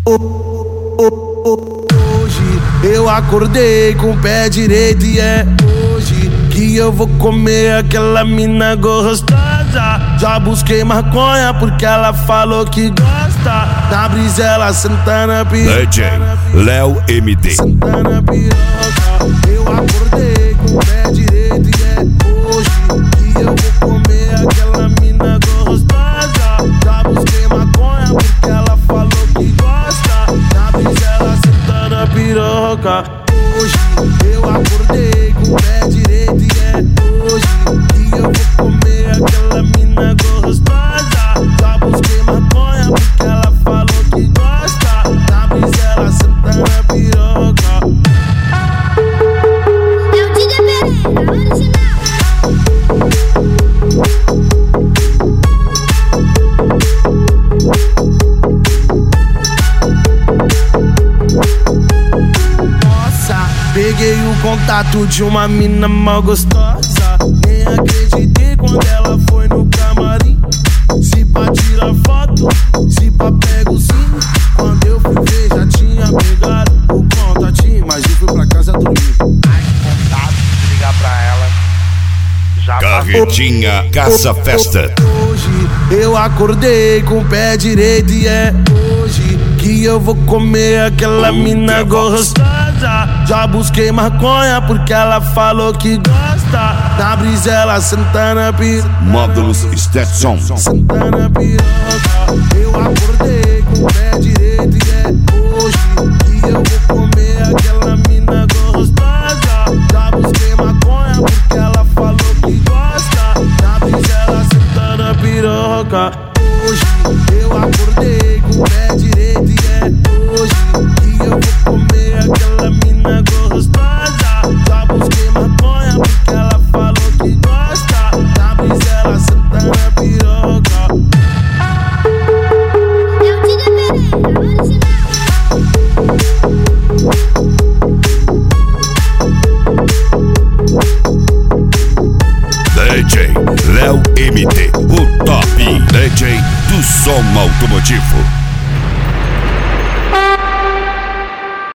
Hoje eu acordei com o pé direito e é hoje que eu vou comer aquela mina gostosa. Já busquei maconha porque ela falou que gosta. Na brisa ela senta na piroca. DJ Léo MD. Senta na piroca. Eu acordei com o pé direito e é hoje que eu vou comer aquela mina gostosa. Já busquei maconha porque ela falou que gosta. Na brisa ela senta na piroca. Hoje eu acordei com o pé direito e é hoje que eu vou comer aquela mina gostosa. Já busquei maconha porque ela falou que gosta. Na brisa ela senta na piroca. É o DJ Pereira, original. Peguei o contato de uma mina mal gostosa. Nem acreditei quando ela foi no camarim. Se pra tirar foto, se pra pego sim. Quando eu fui ver já tinha pegado o contatinho, mas eu fui pra casa dormir. Ai, contato, ligar pra ela. Já Carretinha Caça Festa. Hoje eu acordei com o pé direito e é hoje que eu vou comer aquela mina gostosa. Já busquei maconha porque ela falou que gosta. Na brisa ela senta na piroca. Módulos Stetson. Senta na piroca. Eu acordei com o pé direito e é hoje que eu vou comer aquela mina gostosa. Já busquei maconha porque ela falou que gosta. Na brisa ela senta na piroca. Hoje eu acordei com o pé direito e é hoje que eu vou comer aquela mina gostosa. Já busquei maconha porque ela falou que gosta. Na brisa ela senta na piroca. É o DJ Pereira, original. DJ Léo MD, o top DJ do som automotivo.